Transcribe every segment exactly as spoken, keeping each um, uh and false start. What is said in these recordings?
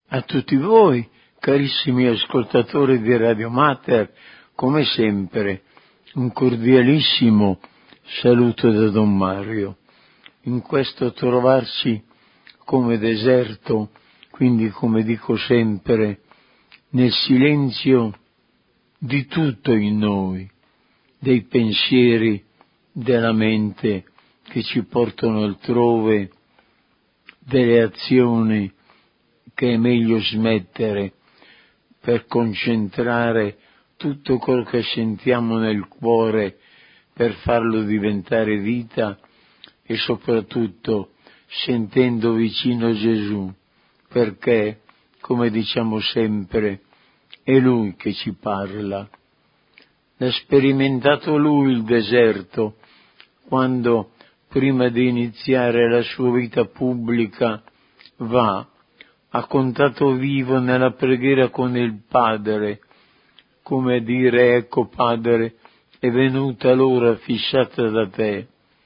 A tutti voi, carissimi ascoltatori di Radio Mater, come sempre, un cordialissimo saluto da Don Mario. In questo trovarci come deserto, quindi come dico sempre, nel silenzio di tutto in noi, dei pensieri della mente che ci portano altrove, delle azioni che è meglio smettere per concentrare tutto quello che sentiamo nel cuore per farlo diventare vita e soprattutto sentendo vicino Gesù, perché, come diciamo sempre, è Lui che ci parla. L'ha sperimentato Lui il deserto quando, prima di iniziare la sua vita pubblica, va a contatto vivo nella preghiera con il Padre, come a dire: ecco Padre, è venuta l'ora fissata da te.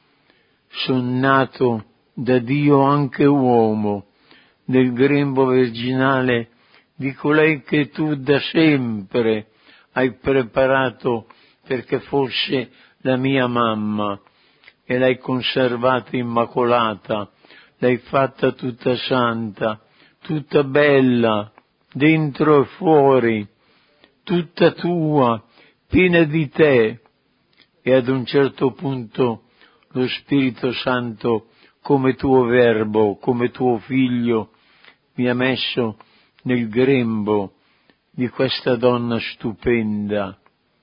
Son nato da Dio anche uomo, nel grembo virginale di colei che tu da sempre hai preparato perché fosse la mia mamma, e l'hai conservata immacolata, l'hai fatta tutta santa, tutta bella, dentro e fuori, tutta tua, piena di te. E ad un certo punto lo Spirito Santo, come tuo Verbo, come tuo Figlio, mi ha messo nel grembo di questa donna stupenda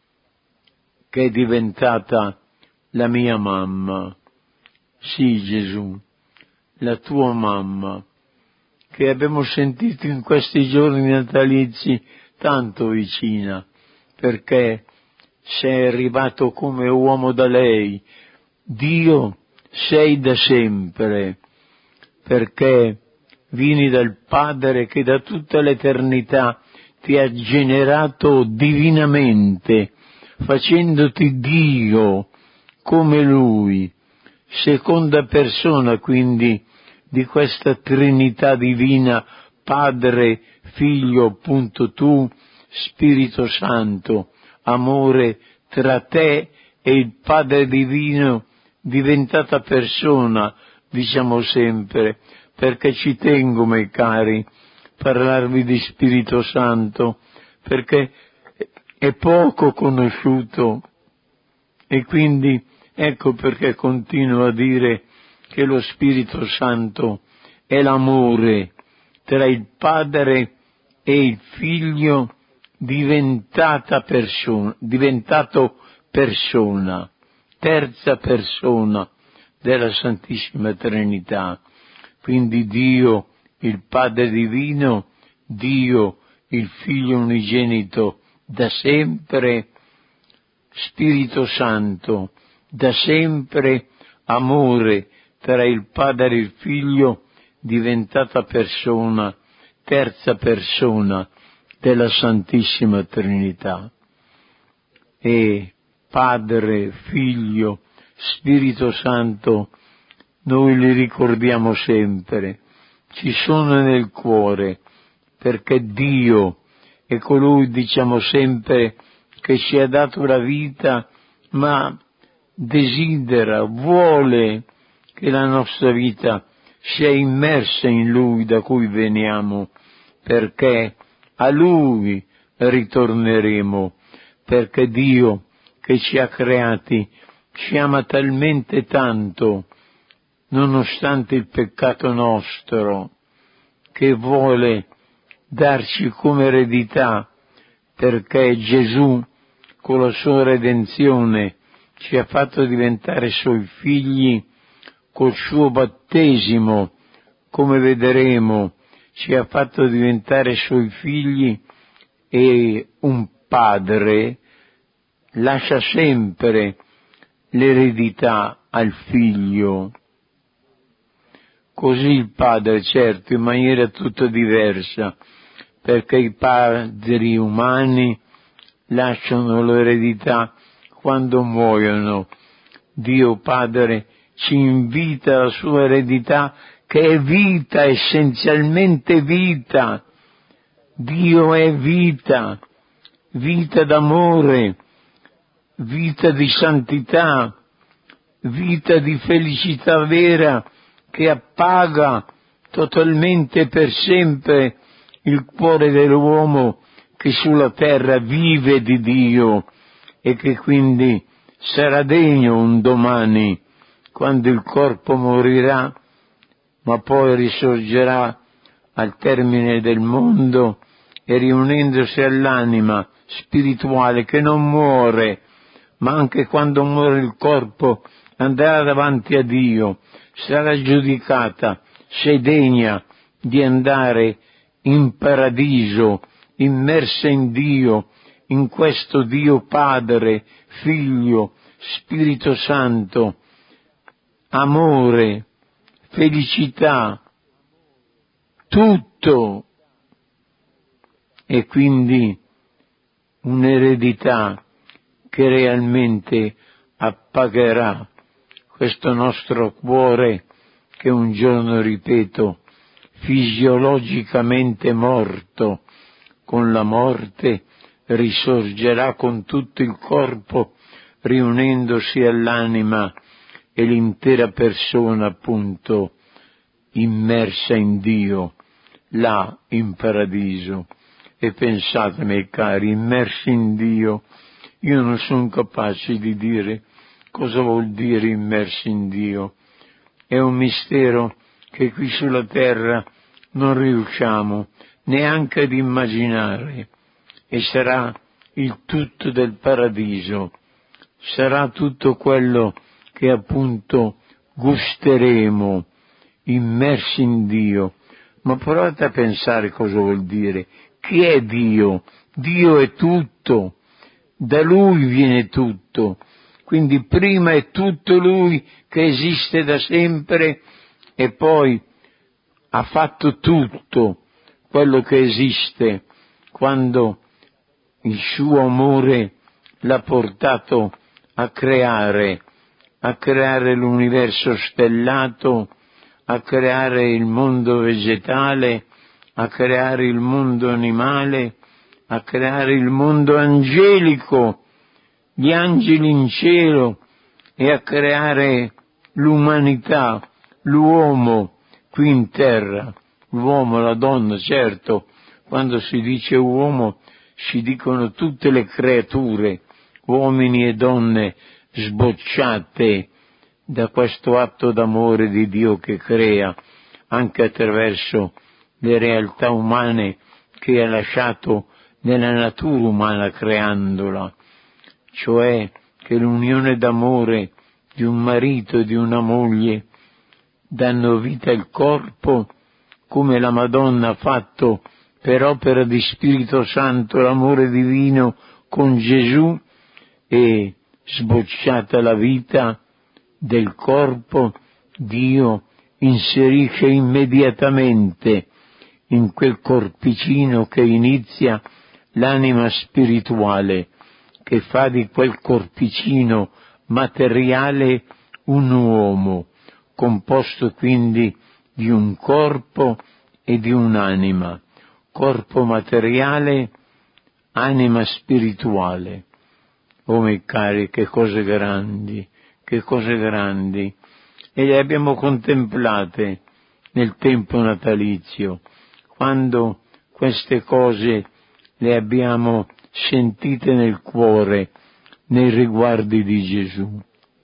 che è diventata la mia mamma. Sì, Gesù, la tua mamma, che abbiamo sentito in questi giorni natalizi tanto vicina, perché sei arrivato come uomo da lei. Dio sei da sempre, perché vieni dal Padre che da tutta l'eternità ti ha generato divinamente, facendoti Dio come Lui, seconda persona quindi di questa Trinità divina, Padre, Figlio, appunto tu, Spirito Santo, amore tra te e il Padre Divino, diventata persona, diciamo sempre, perché ci tengo, miei cari, parlarvi di Spirito Santo, perché è poco conosciuto, e quindi ecco perché continuo a dire che lo Spirito Santo è l'amore tra il Padre e il Figlio diventata persona, diventato persona, terza persona della Santissima Trinità. Quindi Dio, il Padre Divino, Dio, il Figlio Unigenito, da sempre, Spirito Santo, da sempre, amore tra il Padre e il Figlio, diventata persona, terza persona della Santissima Trinità. E Padre, Figlio, Spirito Santo, noi li ricordiamo sempre, ci sono nel cuore, perché Dio è colui, diciamo sempre, che ci ha dato la vita, ma desidera, vuole che la nostra vita sia immersa in Lui da cui veniamo, perché a Lui ritorneremo, perché Dio che ci ha creati ci ama talmente tanto, nonostante il peccato nostro, che vuole darci come eredità, perché Gesù con la sua redenzione ci ha fatto diventare suoi figli, col suo battesimo, come vedremo, ci ha fatto diventare suoi figli, e un padre lascia sempre l'eredità al figlio. Così il padre, certo, in maniera tutta diversa, perché i padri umani lasciano l'eredità quando muoiono. Dio Padre ci invita alla sua eredità, che è vita, essenzialmente vita, Dio è vita, vita d'amore, vita di santità, vita di felicità vera che appaga totalmente per sempre il cuore dell'uomo che sulla terra vive di Dio e che quindi sarà degno un domani, quando il corpo morirà, ma poi risorgerà al termine del mondo e riunendosi all'anima spirituale che non muore, ma anche quando muore il corpo andrà davanti a Dio, sarà giudicata se degna di andare in paradiso, immersa in Dio, in questo Dio Padre, Figlio, Spirito Santo, amore, felicità, tutto, e quindi un'eredità che realmente appagherà questo nostro cuore che un giorno, ripeto, fisiologicamente morto, con la morte risorgerà con tutto il corpo, riunendosi all'anima e l'intera persona appunto immersa in Dio, là in paradiso. E pensate, miei cari, immersi in Dio, io non sono capace di dire cosa vuol dire immersi in Dio. È un mistero che qui sulla terra non riusciamo neanche ad immaginare, e sarà il tutto del paradiso, sarà tutto quello che appunto gusteremo immersi in Dio. Ma provate a pensare cosa vuol dire. Chi è Dio? Dio è tutto, da Lui viene tutto, quindi prima è tutto Lui che esiste da sempre e poi ha fatto tutto quello che esiste quando il suo amore l'ha portato a creare, a creare l'universo stellato, a creare il mondo vegetale, a creare il mondo animale, a creare il mondo angelico, gli angeli in cielo, e a creare l'umanità, l'uomo qui in terra, l'uomo, la donna, certo, quando si dice uomo si dicono tutte le creature, uomini e donne sbocciate da questo atto d'amore di Dio che crea, anche attraverso le realtà umane che ha lasciato nella natura umana creandola, cioè che l'unione d'amore di un marito e di una moglie danno vita al corpo, come la Madonna ha fatto per opera di Spirito Santo l'amore divino con Gesù, e sbocciata la vita del corpo, Dio inserisce immediatamente in quel corpicino che inizia l'anima spirituale, che fa di quel corpicino materiale un uomo, composto quindi di un corpo e di un'anima, corpo materiale, anima spirituale. Oh miei cari, che cose grandi, che cose grandi, e le abbiamo contemplate nel tempo natalizio, quando queste cose le abbiamo sentite nel cuore, nei riguardi di Gesù.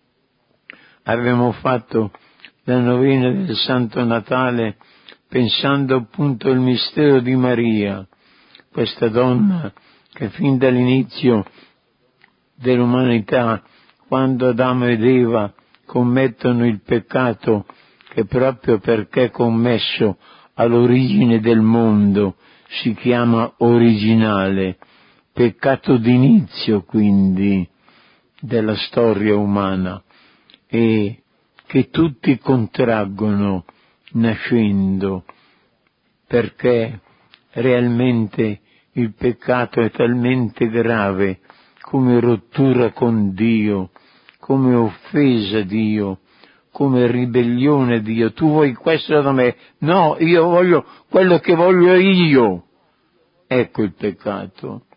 Abbiamo fatto la novena del Santo Natale pensando appunto al mistero di Maria, questa donna che fin dall'inizio dell'umanità, quando Adamo ed Eva commettono il peccato che proprio perché commesso all'origine del mondo si chiama originale, peccato d'inizio quindi della storia umana, e che tutti contraggono nascendo, perché realmente il peccato è talmente grave come rottura con Dio, come offesa a Dio, come ribellione a Dio. Tu vuoi questo da me? No, io voglio quello che voglio io. Ecco il peccato,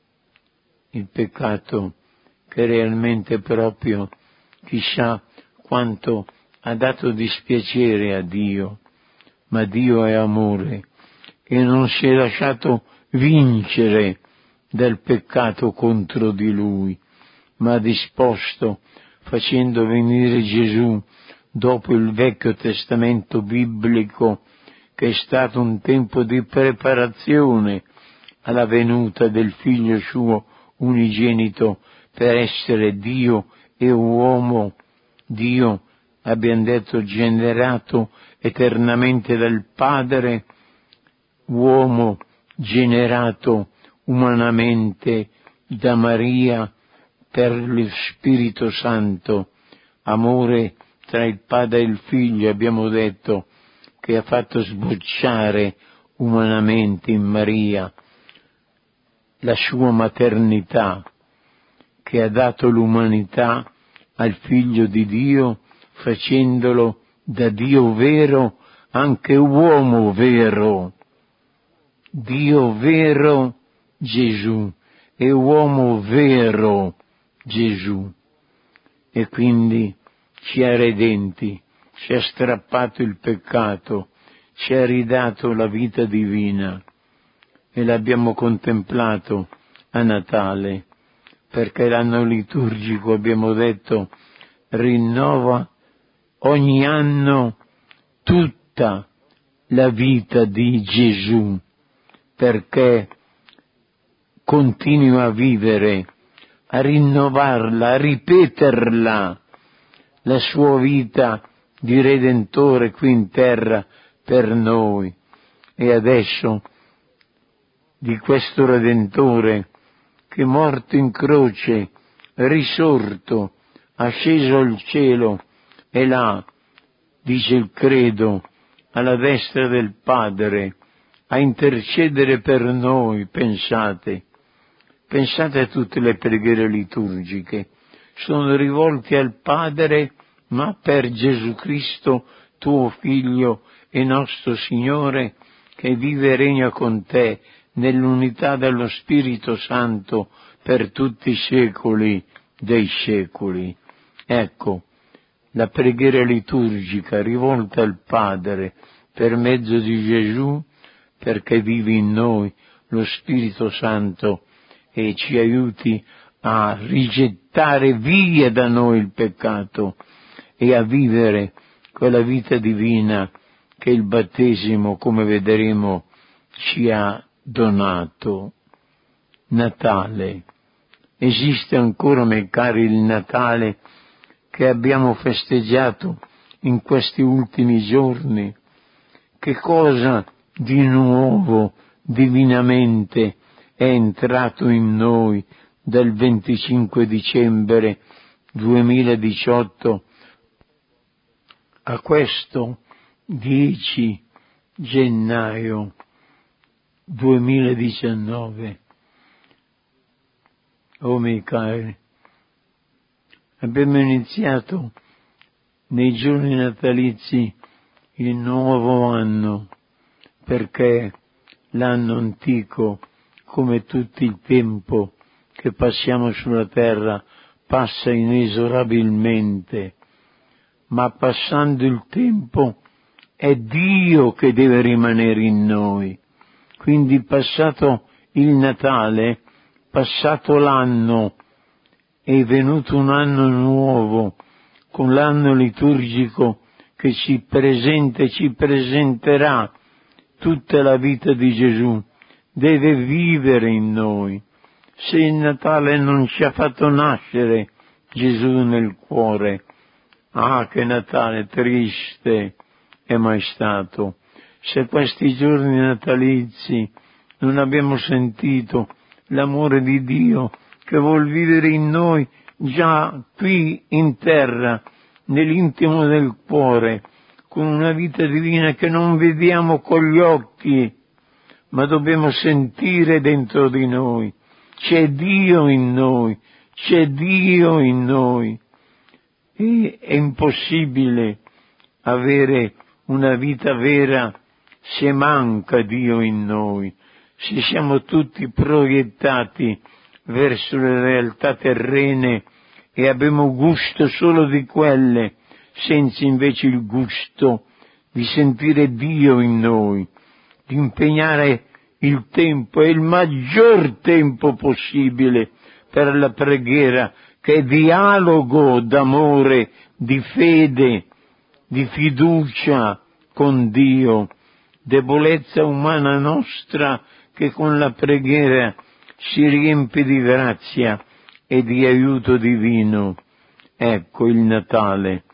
il peccato che realmente proprio chissà quanto ha dato dispiacere a Dio, ma Dio è amore e non si è lasciato vincere dal peccato contro di Lui, ma ha disposto, facendo venire Gesù dopo il Vecchio Testamento biblico, che è stato un tempo di preparazione alla venuta del Figlio suo unigenito per essere Dio e uomo, Dio, abbiamo detto, generato eternamente dal Padre, uomo generato umanamente da Maria per lo Spirito Santo, amore tra il Padre e il Figlio, abbiamo detto, che ha fatto sbocciare umanamente in Maria la sua maternità, che ha dato l'umanità al Figlio di Dio, facendolo da Dio vero anche uomo vero, Dio vero Gesù e uomo vero Gesù, e quindi ci ha redenti, ci ha strappato il peccato, ci ha ridato la vita divina e l'abbiamo contemplato a Natale, perché l'anno liturgico, abbiamo detto, rinnova ogni anno tutta la vita di Gesù, perché continua a vivere, a rinnovarla, a ripeterla, la sua vita di Redentore qui in terra per noi. E adesso di questo Redentore che morto in croce, risorto, asceso al cielo, e là, dice il credo, alla destra del Padre, a intercedere per noi, pensate, pensate a tutte le preghiere liturgiche, sono rivolte al Padre, ma per Gesù Cristo, tuo Figlio e nostro Signore, che vive e regna con te nell'unità dello Spirito Santo per tutti i secoli dei secoli. Ecco, la preghiera liturgica rivolta al Padre per mezzo di Gesù, perché vive in noi lo Spirito Santo e ci aiuti a rigettare via da noi il peccato e a vivere quella vita divina che il battesimo, come vedremo, ci ha donato. Natale. Esiste ancora, miei cari, il Natale che abbiamo festeggiato in questi ultimi giorni? Che cosa di nuovo divinamente è entrato in noi dal venticinque dicembre duemiladiciotto a questo dieci gennaio duemiladiciannove? Oh miei cari, abbiamo iniziato nei giorni natalizi il nuovo anno, perché l'anno antico, come tutto il tempo che passiamo sulla terra, passa inesorabilmente, ma passando il tempo è Dio che deve rimanere in noi. Quindi passato il Natale, passato l'anno, è venuto un anno nuovo, con l'anno liturgico che ci presenta e ci presenterà tutta la vita di Gesù, deve vivere in noi. Se il Natale non ci ha fatto nascere Gesù nel cuore, ah, che Natale triste è mai stato! Se questi giorni natalizi non abbiamo sentito l'amore di Dio che vuol vivere in noi già qui in terra, nell'intimo del cuore, con una vita divina che non vediamo con gli occhi, ma dobbiamo sentire dentro di noi. C'è Dio in noi, c'è Dio in noi. E è impossibile avere una vita vera se manca Dio in noi, se siamo tutti proiettati verso le realtà terrene e abbiamo gusto solo di quelle, senza invece il gusto di sentire Dio in noi, di impegnare il tempo e il maggior tempo possibile per la preghiera, che è dialogo d'amore, di fede, di fiducia con Dio, debolezza umana nostra che con la preghiera si riempie di grazia e di aiuto divino. Ecco il Natale.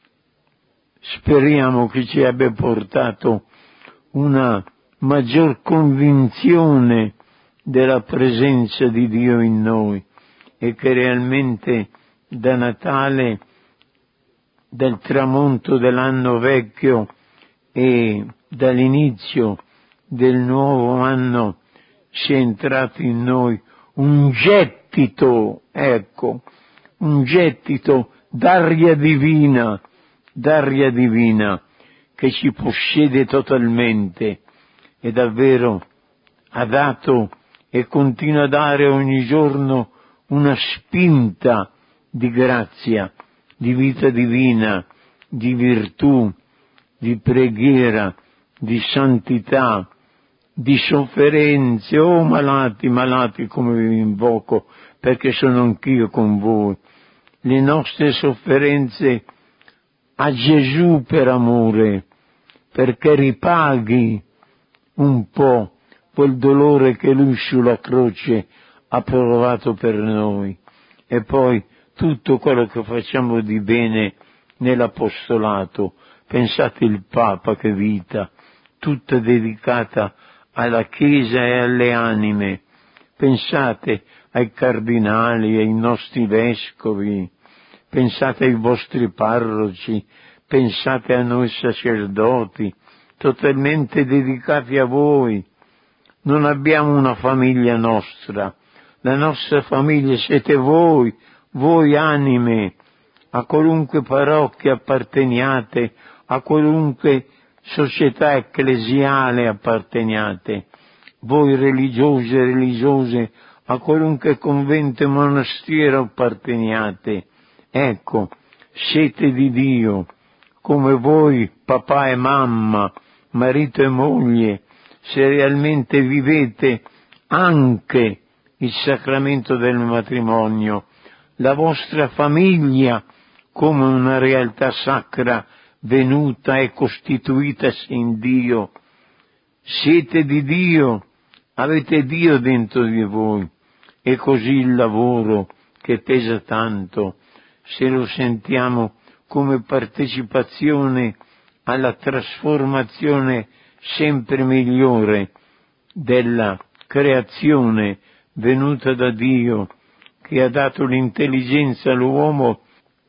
Speriamo che ci abbia portato una maggior convinzione della presenza di Dio in noi e che realmente da Natale, dal tramonto dell'anno vecchio e dall'inizio del nuovo anno sia entrato in noi un gettito, ecco, un gettito d'aria divina, d'aria divina che ci possiede totalmente e davvero ha dato e continua a dare ogni giorno una spinta di grazia, di vita divina, di virtù, di preghiera, di santità, di sofferenze. Oh malati, malati come vi invoco, perché sono anch'io con voi. Le nostre sofferenze a Gesù per amore, perché ripaghi un po' quel dolore che Lui sulla croce ha provato per noi. E poi tutto quello che facciamo di bene nell'apostolato. Pensate il Papa, che vita, tutta dedicata alla Chiesa e alle anime. Pensate ai cardinali, ai nostri vescovi, pensate ai vostri parroci, pensate a noi sacerdoti, totalmente dedicati a voi. Non abbiamo una famiglia nostra, la nostra famiglia siete voi, voi anime, a qualunque parrocchia apparteniate, a qualunque società ecclesiale apparteniate, voi religiosi e religiose, a qualunque convento e monastero apparteniate. Ecco, siete di Dio, come voi, papà e mamma, marito e moglie, se realmente vivete anche il sacramento del matrimonio, la vostra famiglia come una realtà sacra venuta e costituitasi in Dio. Siete di Dio, avete Dio dentro di voi, e così il lavoro che pesa tanto, se lo sentiamo come partecipazione alla trasformazione sempre migliore della creazione venuta da Dio, che ha dato l'intelligenza all'uomo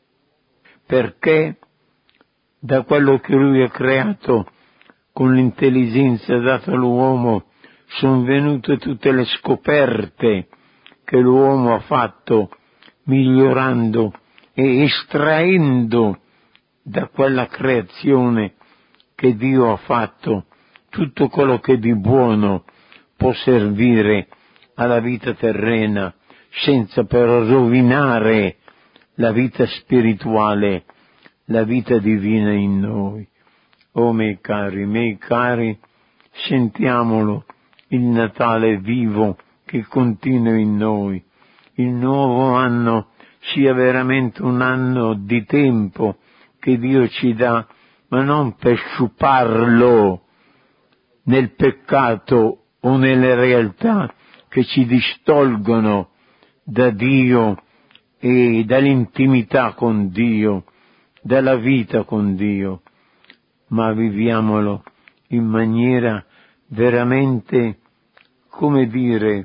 perché da quello che Lui ha creato con l'intelligenza data all'uomo sono venute tutte le scoperte che l'uomo ha fatto, migliorando e estraendo da quella creazione che Dio ha fatto tutto quello che di buono può servire alla vita terrena, senza però rovinare la vita spirituale, la vita divina in noi. Oh miei cari, miei cari, sentiamolo, il Natale vivo che continua in noi. Il nuovo anno sia veramente un anno di tempo che Dio ci dà, ma non per sciuparlo nel peccato o nelle realtà che ci distolgono da Dio e dall'intimità con Dio, dalla vita con Dio, ma viviamolo in maniera veramente, come dire,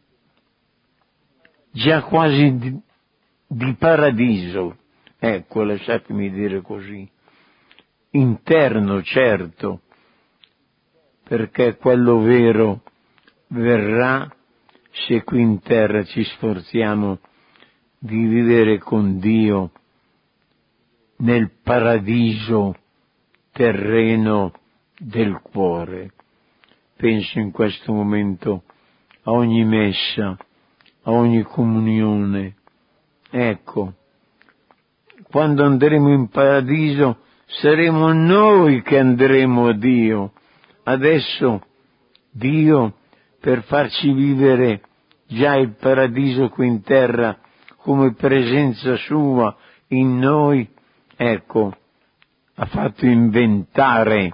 già quasi di, di paradiso, ecco, lasciatemi dire così, interno certo, perché quello vero verrà se qui in terra ci sforziamo di vivere con Dio nel paradiso terreno del cuore. penso in questo momento a ogni messa, a ogni comunione. Ecco, quando andremo in paradiso saremo noi che andremo a Dio. Adesso Dio, per farci vivere già il paradiso qui in terra come presenza sua in noi, ecco, ha fatto inventare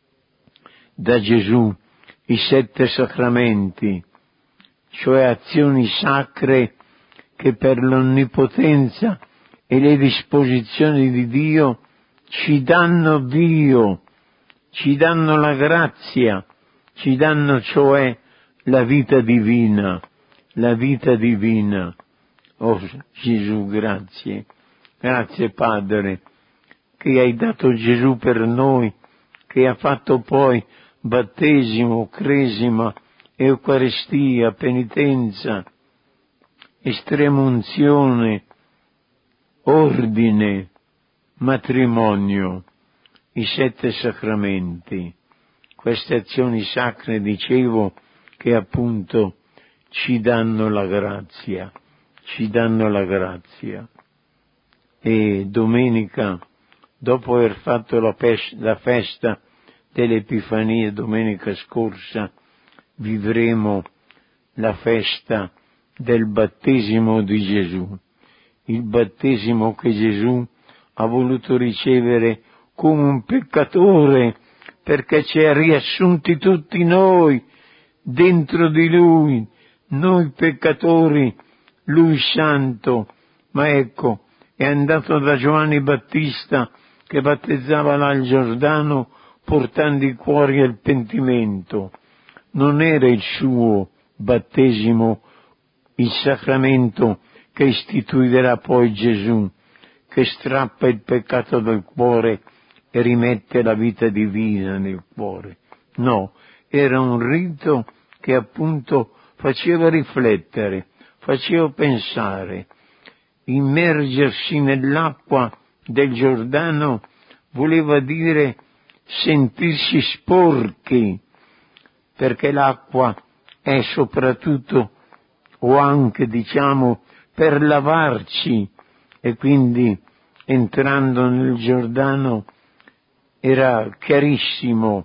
da Gesù i sette sacramenti, cioè azioni sacre che per l'onnipotenza e le disposizioni di Dio ci danno Dio, ci danno la grazia, ci danno cioè la vita divina, la vita divina. Oh Gesù, grazie, grazie Padre, che hai dato Gesù per noi, che ha fatto poi battesimo, cresima, Eucaristia, penitenza, estrema unzione, ordine, matrimonio, i sette sacramenti, queste azioni sacre, dicevo, che appunto ci danno la grazia, ci danno la grazia. E domenica, dopo aver fatto la, pes- la festa dell'Epifania, domenica scorsa, vivremo la festa del battesimo di Gesù, il battesimo che Gesù ha voluto ricevere come un peccatore, perché ci ha riassunti tutti noi dentro di Lui, noi peccatori, Lui santo. Ma ecco, è andato da Giovanni Battista che battezzava là il Giordano portando i cuori al pentimento. Non era il suo battesimo il sacramento che istituirà poi Gesù, che strappa il peccato dal cuore e rimette la vita divina nel cuore. No, era un rito che appunto faceva riflettere, faceva pensare. Immergersi nell'acqua del Giordano voleva dire sentirsi sporchi, perché l'acqua è soprattutto, o anche diciamo, per lavarci, e quindi entrando nel Giordano era chiarissimo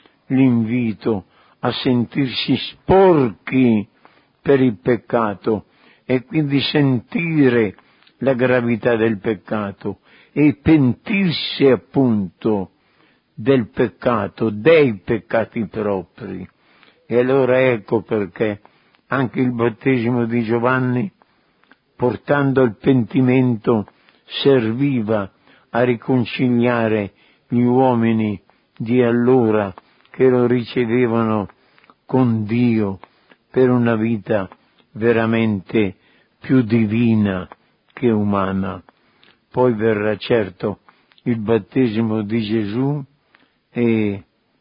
l'invito a sentirsi sporchi per il peccato e quindi sentire la gravità del peccato e pentirsi appunto del peccato, dei peccati propri. E allora ecco perché anche il battesimo di Giovanni, portando al pentimento, serviva a riconciliare gli uomini di allora che lo ricevevano con Dio per una vita veramente più divina che umana. Poi verrà certo il battesimo di Gesù e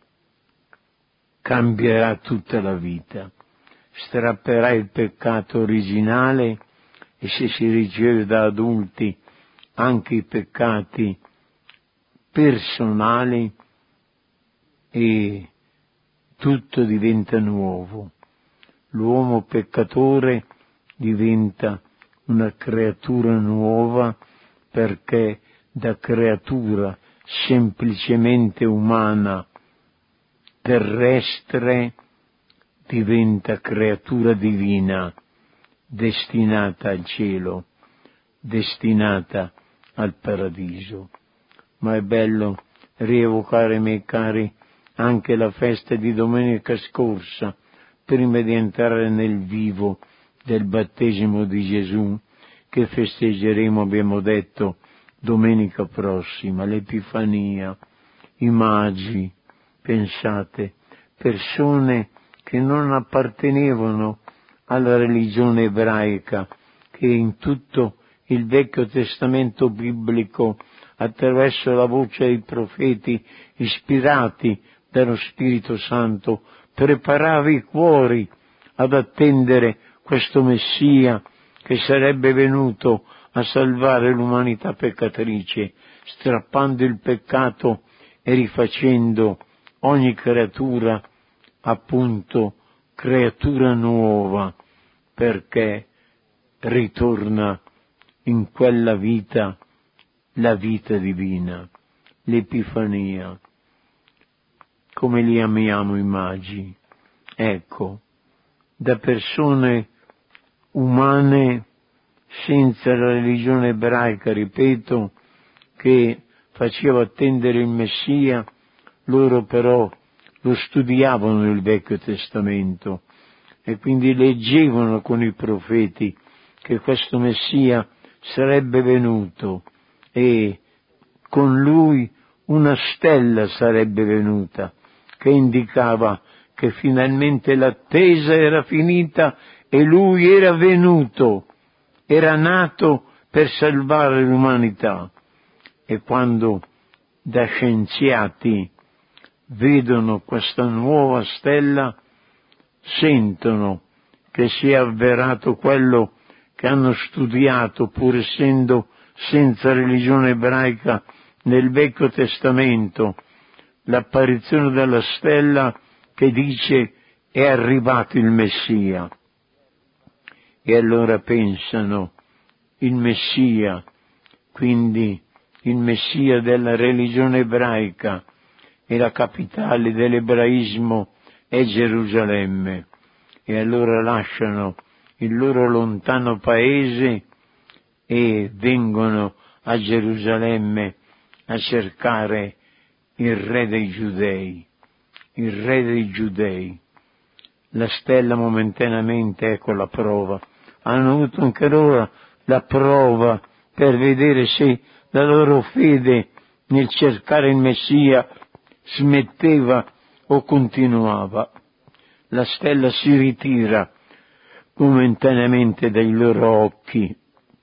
cambierà tutta la vita, strapperà il peccato originale e se si riceve da adulti anche i peccati personali e tutto diventa nuovo. L'uomo peccatore diventa una creatura nuova perché da creatura semplicemente umana, terrestre, diventa creatura divina, destinata al cielo, destinata al paradiso. Ma è bello rievocare, miei cari, anche la festa di domenica scorsa, prima di entrare nel vivo del battesimo di Gesù, che festeggeremo, abbiamo detto, domenica prossima, l'Epifania, i magi, pensate, persone che non appartenevano alla religione ebraica, che in tutto il Vecchio Testamento biblico, attraverso la voce dei profeti ispirati dallo Spirito Santo, preparava i cuori ad attendere questo Messia che sarebbe venuto a salvare l'umanità peccatrice, strappando il peccato e rifacendo ogni creatura appunto creatura nuova, perché ritorna in quella vita la vita divina, l'Epifania, come li amiamo i magi. Ecco, da persone umane senza la religione ebraica, ripeto, che faceva attendere il Messia, loro però lo studiavano il Vecchio Testamento e quindi leggevano con i profeti che questo Messia sarebbe venuto e con lui una stella sarebbe venuta che indicava che finalmente l'attesa era finita e lui era venuto, era nato per salvare l'umanità. E quando da scienziati vedono questa nuova stella, sentono che si è avverato quello che hanno studiato, pur essendo senza religione ebraica, nel Vecchio Testamento, l'apparizione della stella che dice è arrivato il Messia. E allora pensano, il Messia, quindi il Messia della religione ebraica, e la capitale dell'ebraismo è Gerusalemme. E allora lasciano il loro lontano paese e vengono a Gerusalemme a cercare il re dei Giudei, il re dei Giudei. La stella momentaneamente, ecco la prova. Hanno avuto anche loro la prova per vedere se la loro fede nel cercare il Messia smetteva o continuava. La stella si ritira momentaneamente dai loro occhi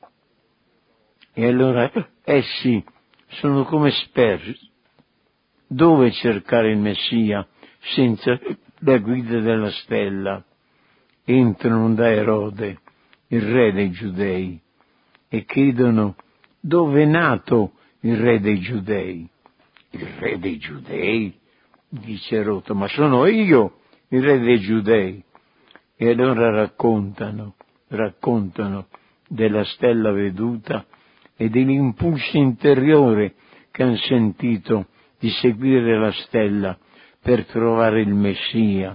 e allora essi sono come spersi. Dove cercare il Messia senza la guida della stella? Entrano da Erode, il re dei Giudei, e chiedono dove è nato il re dei Giudei. Il re dei Giudei? Dice Erode, ma sono io il re dei Giudei. E allora raccontano, raccontano della stella veduta e dell'impulso interiore che hanno sentito di seguire la stella per trovare il Messia.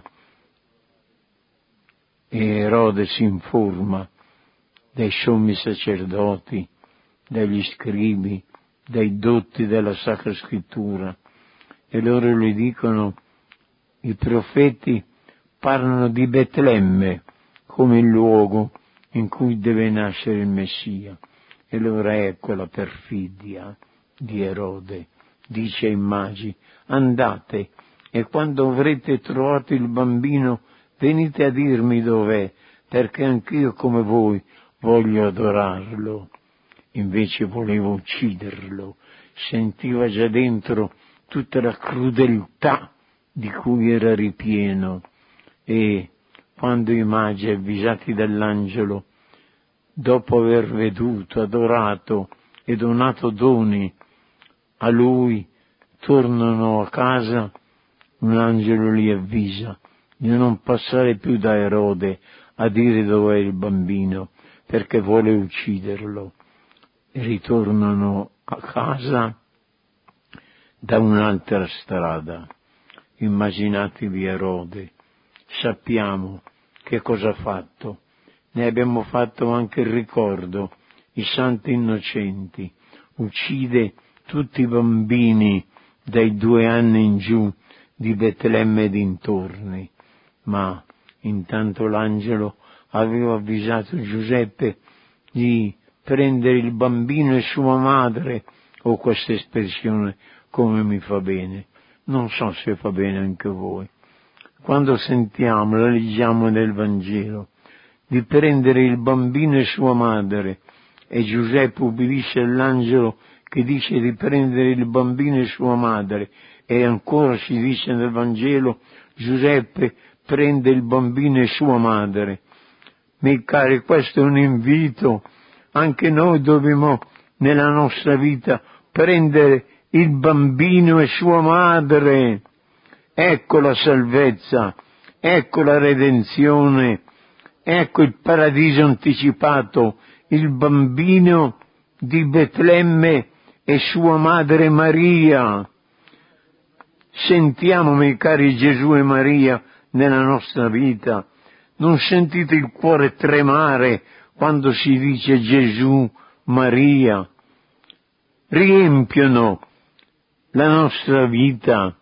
E Erode si informa dai sommi sacerdoti, dagli scribi, dai dotti della Sacra Scrittura, e loro gli dicono, i profeti parlano di Betlemme come il luogo in cui deve nascere il Messia. E allora ecco la perfidia di Erode. Dice ai magi, andate e quando avrete trovato il bambino venite a dirmi dov'è, perché anch'io come voi voglio adorarlo. Invece voleva ucciderlo, sentiva già dentro tutta la crudeltà di cui era ripieno, e quando i magi, avvisati dall'angelo, dopo aver veduto, adorato e donato doni a lui, tornano a casa, un angelo li avvisa di non passare più da Erode a dire dov'è il bambino, perché vuole ucciderlo. E ritornano a casa da un'altra strada. Immaginatevi Erode, sappiamo che cosa ha fatto, ne abbiamo fatto anche il ricordo, i santi innocenti, uccide tutti i bambini dai due anni in giù di Betlemme e dintorni, ma intanto l'angelo aveva avvisato Giuseppe di prendere il bambino e sua madre, o oh, questa espressione come mi fa bene, non so se fa bene anche a voi. Quando sentiamo, la leggiamo nel Vangelo, di prendere il bambino e sua madre, e Giuseppe ubbidisce all'angelo che dice di prendere il bambino e sua madre, e ancora si dice nel Vangelo, Giuseppe prende il bambino e sua madre. Miei cari, questo è un invito, anche noi dobbiamo nella nostra vita prendere il bambino e sua madre. Ecco la salvezza, ecco la redenzione, ecco il paradiso anticipato, il bambino di Betlemme e sua madre Maria. Sentiamo, miei cari, Gesù e Maria nella nostra vita. Non sentite il cuore tremare quando si dice Gesù, Maria? Riempiono la nostra vita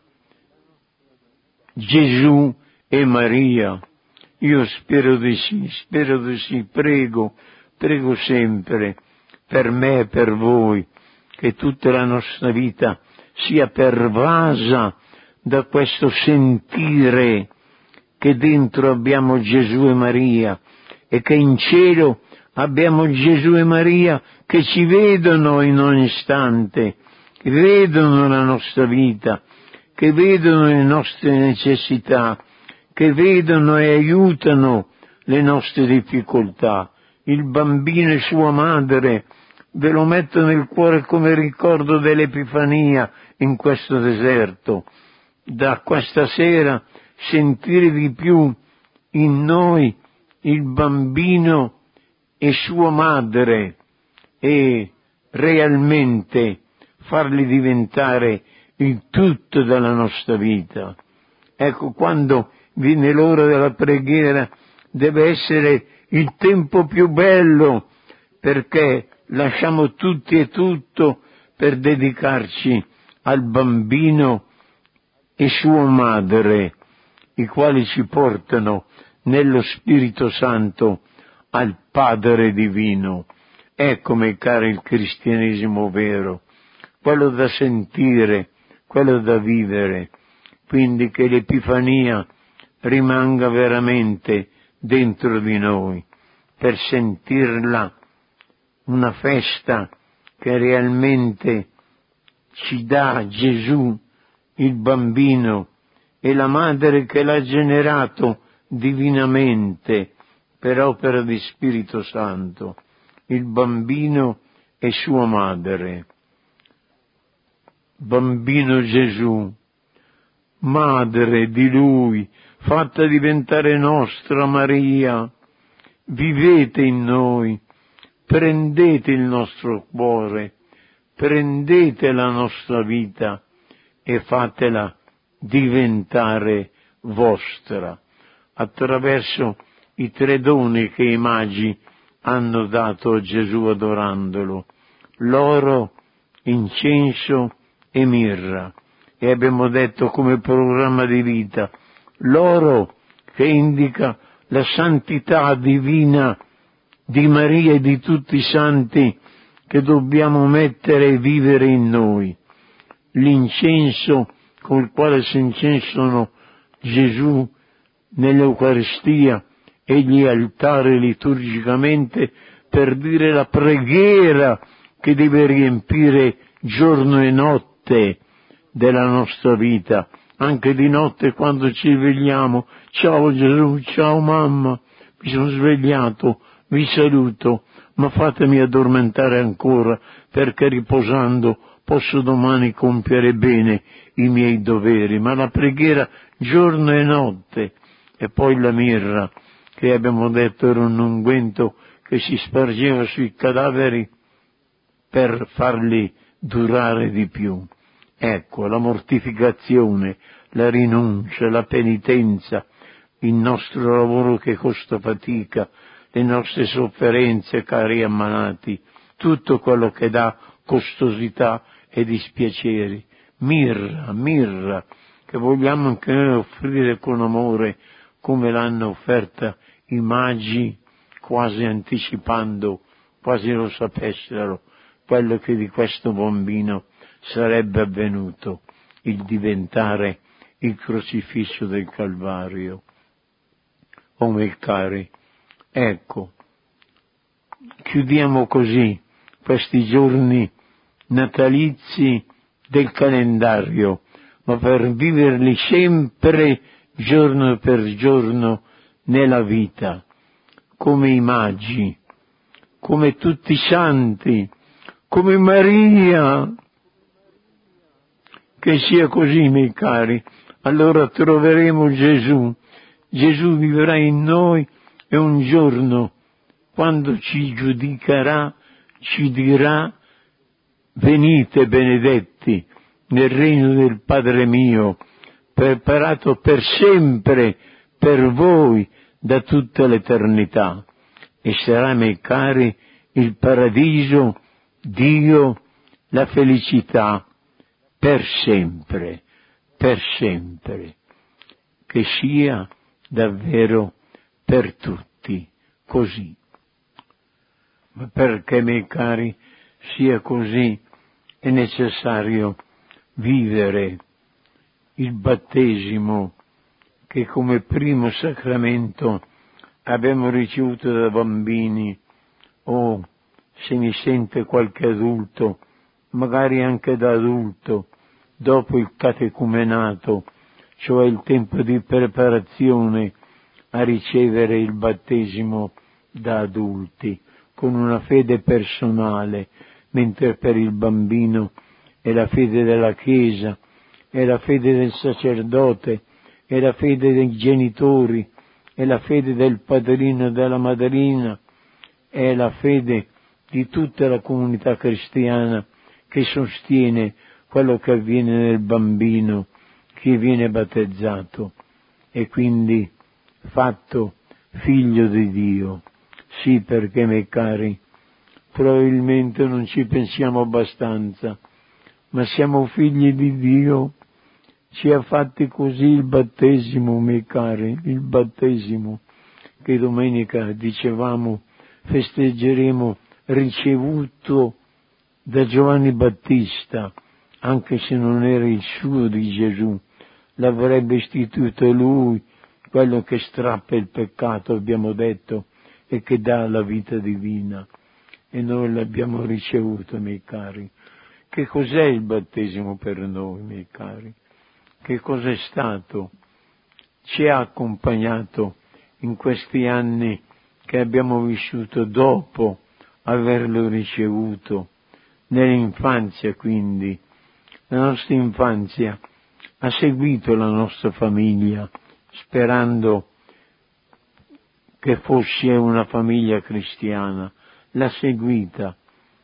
Gesù e Maria. Io spero di sì, spero di sì, prego, prego sempre per me e per voi, che tutta la nostra vita sia pervasa da questo sentire che dentro abbiamo Gesù e Maria e che in cielo abbiamo Gesù e Maria che ci vedono in ogni istante, che vedono la nostra vita, che vedono le nostre necessità, che vedono e aiutano le nostre difficoltà. Il bambino e sua madre ve lo metto nel cuore come ricordo dell'Epifania in questo deserto. Da questa sera sentire di più in noi il bambino e sua madre e realmente farli diventare il tutto della nostra vita. Ecco, quando viene l'ora della preghiera deve essere il tempo più bello, perché lasciamo tutti e tutto per dedicarci al bambino e sua madre, i quali ci portano nello Spirito Santo al Padre Divino. Ecco, miei cari, il cristianesimo vero, quello da sentire, quello da vivere. Quindi che l'Epifania rimanga veramente dentro di noi, per sentirla una festa che realmente ci dà Gesù, il bambino, e la madre che l'ha generato divinamente per opera di Spirito Santo, il bambino e sua madre. Bambino Gesù, madre di Lui, fatta diventare nostra Maria, vivete in noi, prendete il nostro cuore, prendete la nostra vita e fatela diventare vostra, attraverso i tre doni che i magi hanno dato a Gesù adorandolo, l'oro, incenso e mirra. E abbiamo detto come programma di vita, l'oro che indica la santità divina di Maria e di tutti i santi che dobbiamo mettere e vivere in noi, l'incenso con il quale si incensano Gesù nell'Eucaristia e gli altari liturgicamente per dire la preghiera che deve riempire giorno e notte della nostra vita, anche di notte quando ci svegliamo. Ciao Gesù, ciao mamma, mi sono svegliato, vi saluto, ma fatemi addormentare ancora, perché riposando posso domani compiere bene i miei doveri. Ma la preghiera giorno e notte. E poi la mirra, che abbiamo detto era un unguento che si spargeva sui cadaveri per farli durare di più. Ecco, la mortificazione, la rinuncia, la penitenza, il nostro lavoro che costa fatica, le nostre sofferenze, cari ammalati, tutto quello che dà costosità e dispiaceri. Mirra, mirra, che vogliamo anche noi offrire con amore, come l'hanno offerta i magi, quasi anticipando, quasi lo sapessero, quello che di questo bambino sarebbe avvenuto, il diventare il crocifisso del Calvario. Oh miei cari, ecco, chiudiamo così questi giorni natalizi del calendario, ma per viverli sempre giorno per giorno nella vita, come i magi, come tutti i santi, come Maria. Che sia così, miei cari, allora troveremo Gesù, Gesù vivrà in noi e un giorno, quando ci giudicherà, ci dirà: venite benedetti nel regno del Padre mio, preparato per sempre per voi da tutta l'eternità. E sarà, miei cari, il paradiso, Dio, la felicità per sempre, per sempre. Che sia davvero per tutti così. Ma perché, miei cari, sia così, è necessario vivere il battesimo che come primo sacramento abbiamo ricevuto da bambini, o se mi sente qualche adulto, magari anche da adulto, dopo il catecumenato, cioè il tempo di preparazione a ricevere il battesimo da adulti, con una fede personale, mentre per il bambino è la fede della Chiesa, è la fede del sacerdote, è la fede dei genitori, è la fede del padrino e della madrina, è la fede di tutta la comunità cristiana che sostiene quello che avviene nel bambino che viene battezzato e quindi fatto figlio di Dio. Sì, perché, miei cari, probabilmente non ci pensiamo abbastanza, ma siamo figli di Dio. Ci ha fatti così il battesimo, miei cari, il battesimo che domenica, dicevamo, festeggeremo ricevuto da Giovanni Battista, anche se non era il suo di Gesù, l'avrebbe istituito lui, quello che strappa il peccato, abbiamo detto, e che dà la vita divina. E noi l'abbiamo ricevuto, miei cari. Che cos'è il battesimo per noi, miei cari? Che cos'è stato? Ci ha accompagnato in questi anni che abbiamo vissuto dopo averlo ricevuto, nell'infanzia quindi. La nostra infanzia ha seguito la nostra famiglia, sperando che fosse una famiglia cristiana, l'ha seguita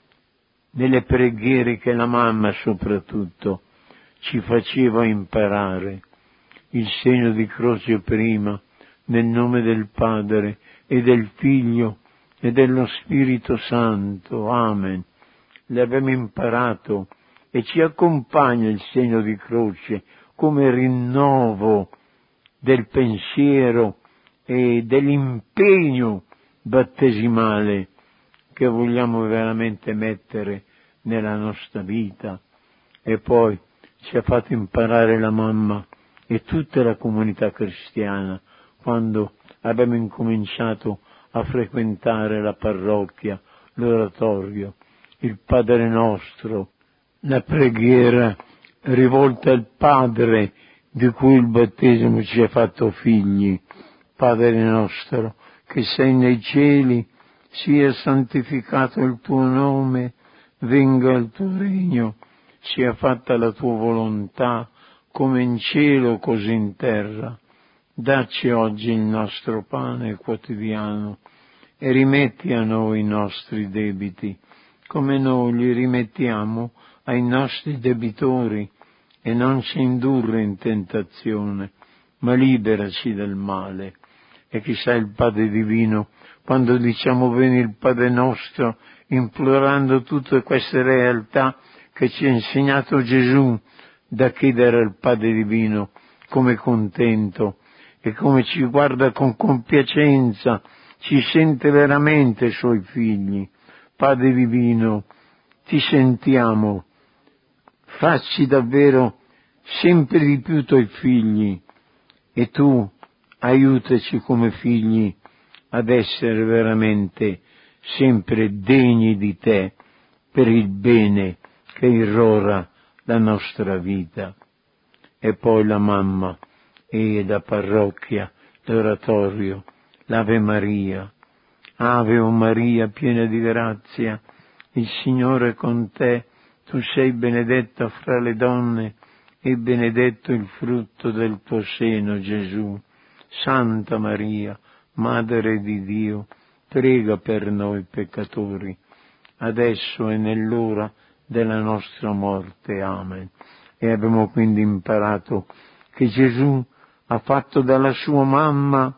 nelle preghiere che la mamma soprattutto ci faceva imparare, il segno di croce prima, nel nome del Padre e del Figlio e dello Spirito Santo. Amen. L'abbiamo imparato e ci accompagna il segno di croce come rinnovo del pensiero e dell'impegno battesimale che vogliamo veramente mettere nella nostra vita. E poi ci ha fatto imparare la mamma e tutta la comunità cristiana quando abbiamo incominciato a frequentare la parrocchia, l'oratorio, il Padre nostro, la preghiera rivolta al Padre di cui il battesimo ci ha fatto figli. Padre nostro che sei nei cieli, sia santificato il tuo nome, venga il tuo regno, sia fatta la tua volontà, come in cielo così in terra. Dacci oggi il nostro pane quotidiano e rimetti a noi i nostri debiti, come noi li rimettiamo ai nostri debitori, e non ci indurre in tentazione, ma liberaci dal male. E chissà il Padre Divino, quando diciamo bene il Padre nostro, implorando tutte queste realtà che ci ha insegnato Gesù, da chiedere al Padre Divino come contento e come ci guarda con compiacenza, ci sente veramente suoi figli. Padre Divino, ti sentiamo, facci davvero sempre di più tuoi figli e tu aiutaci come figli ad essere veramente sempre degni di te per il bene che irrora la nostra vita. E poi la mamma e la parrocchia, l'oratorio, l'Ave Maria. Ave o Maria, piena di grazia, il Signore è con te, tu sei benedetta fra le donne e benedetto il frutto del tuo seno, Gesù. Santa Maria, Madre di Dio, prega per noi peccatori, adesso e nell'ora della nostra morte. Amen. E abbiamo quindi imparato che Gesù ha fatto dalla sua mamma,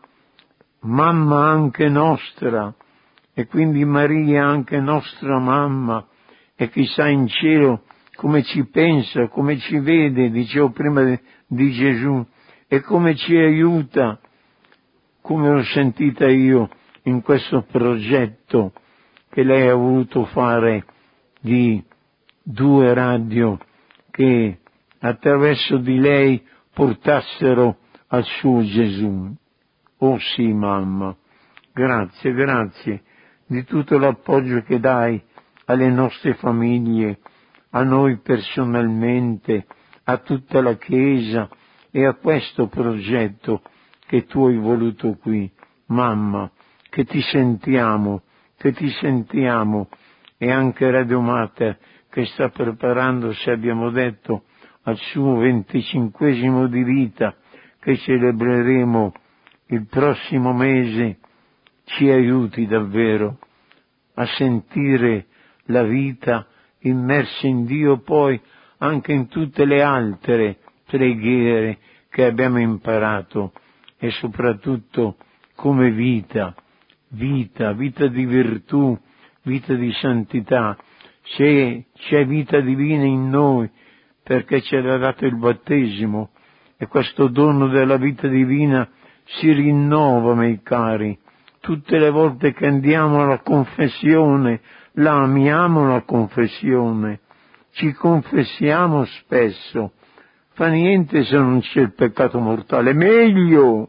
mamma anche nostra, e quindi Maria anche nostra mamma, e chissà in cielo come ci pensa, come ci vede, dicevo prima di, di Gesù, e come ci aiuta, come l'ho sentita io in questo progetto che lei ha voluto fare di due radio che attraverso di lei portassero al suo Gesù. Oh sì, mamma, grazie, grazie di tutto l'appoggio che dai alle nostre famiglie, a noi personalmente, a tutta la Chiesa e a questo progetto che tu hai voluto qui. Mamma, che ti sentiamo, che ti sentiamo, e anche Radio Mater che sta preparando, se abbiamo detto, al suo venticinquesimo di vita, che celebreremo il prossimo mese, ci aiuti davvero a sentire la vita immersa in Dio, poi anche in tutte le altre preghiere che abbiamo imparato, e soprattutto come vita, vita, vita di virtù, vita di santità. Se c'è vita divina in noi, perché ce l'ha dato il battesimo, e questo dono della vita divina si rinnova, miei cari, tutte le volte che andiamo alla confessione, la amiamo la confessione, ci confessiamo spesso, fa niente se non c'è il peccato mortale, meglio!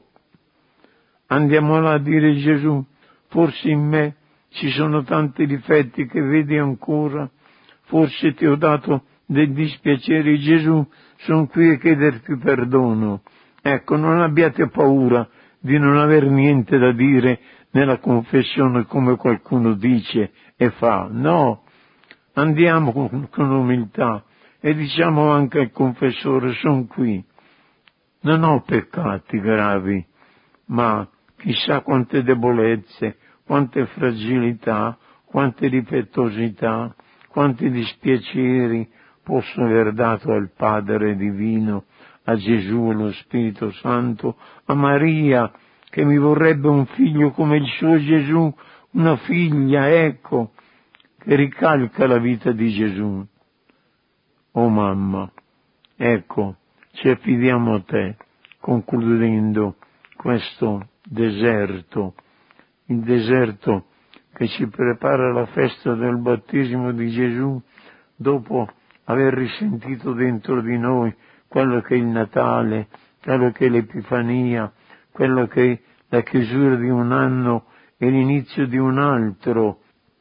Andiamo là a dire: Gesù, forse in me ci sono tanti difetti che vedi ancora, forse ti ho dato dei dispiaceri, Gesù, sono qui a chiederti perdono. Ecco, non abbiate paura di non aver niente da dire nella confessione come qualcuno dice e fa, no, andiamo con, con umiltà e diciamo anche al confessore: sono qui, non ho peccati gravi, ma chissà quante debolezze, quante fragilità, quante difettosità, quanti dispiaceri posso aver dato al Padre Divino, a Gesù, allo Spirito Santo, a Maria, che mi vorrebbe un figlio come il suo Gesù, una figlia, ecco, che ricalca la vita di Gesù. Oh mamma, ecco, ci affidiamo a te, concludendo questo deserto, il deserto che ci prepara alla festa del battesimo di Gesù, dopo aver risentito dentro di noi quello che è il Natale, quello che è l'Epifania, quello che è la chiusura di un anno e l'inizio di un altro,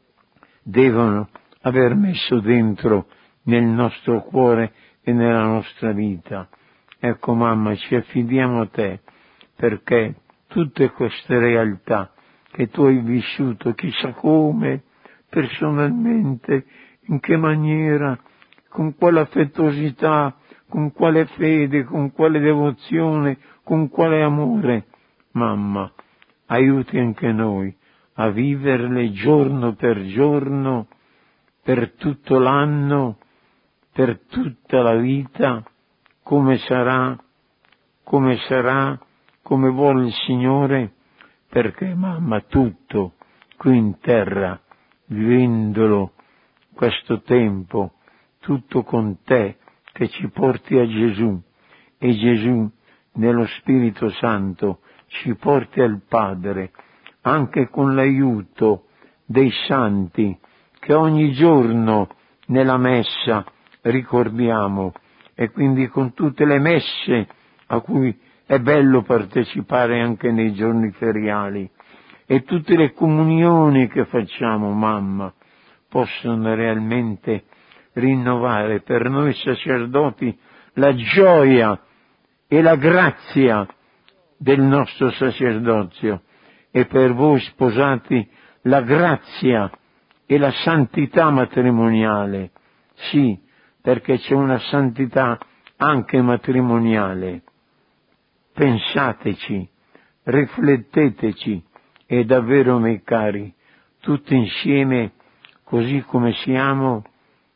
devono aver messo dentro nel nostro cuore e nella nostra vita. Ecco mamma, ci affidiamo a te, perché tutte queste realtà che tu hai vissuto, chissà come, personalmente, in che maniera, con quale affettuosità, con quale fede, con quale devozione, con quale amore, mamma, aiuti anche noi a viverle giorno per giorno, per tutto l'anno, per tutta la vita, come sarà, come sarà, come vuole il Signore, perché mamma tutto qui in terra, vivendolo questo tempo, tutto con te che ci porti a Gesù, e Gesù nello Spirito Santo ci porti al Padre, anche con l'aiuto dei santi che ogni giorno nella messa ricordiamo, e quindi con tutte le messe a cui è bello partecipare anche nei giorni feriali, e tutte le comunioni che facciamo, mamma, possono realmente rinnovare per noi sacerdoti la gioia e la grazia del nostro sacerdozio, e per voi sposati la grazia e la santità matrimoniale. Sì, perché c'è una santità anche matrimoniale. Pensateci, rifletteteci e davvero, miei cari, tutti insieme, così come siamo,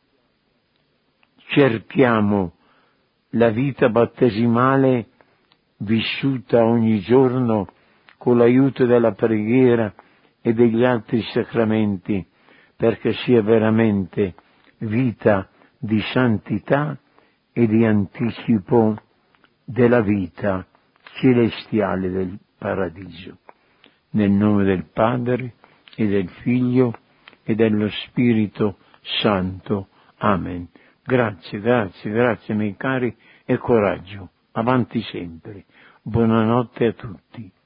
cerchiamo la vita battesimale vissuta ogni giorno con l'aiuto della preghiera e degli altri sacramenti, perché sia veramente vita di santità e di anticipo della vita celestiale del paradiso. Nel nome del Padre e del Figlio e dello Spirito Santo. Amen. Grazie, grazie, grazie miei cari, e coraggio, avanti sempre. Buonanotte a tutti.